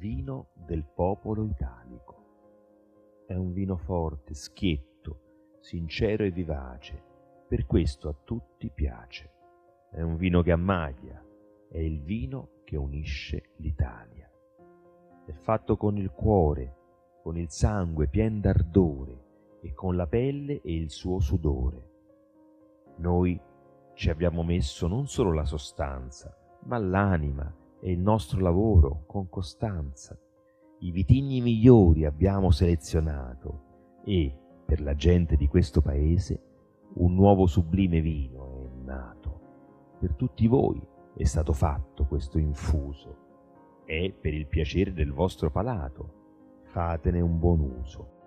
Vino del popolo italico. È un vino forte, schietto, sincero e vivace, per questo a tutti piace. È un vino che ammaglia, è il vino che unisce l'Italia. È fatto con il cuore, con il sangue pien d'ardore e con la pelle e il suo sudore. Noi ci abbiamo messo non solo la sostanza, ma l'anima e il nostro lavoro con costanza. I vitigni migliori abbiamo selezionato e, per la gente di questo paese, un nuovo sublime vino è nato. Per tutti voi è stato fatto questo infuso. È per il piacere del vostro palato. Fatene un buon uso.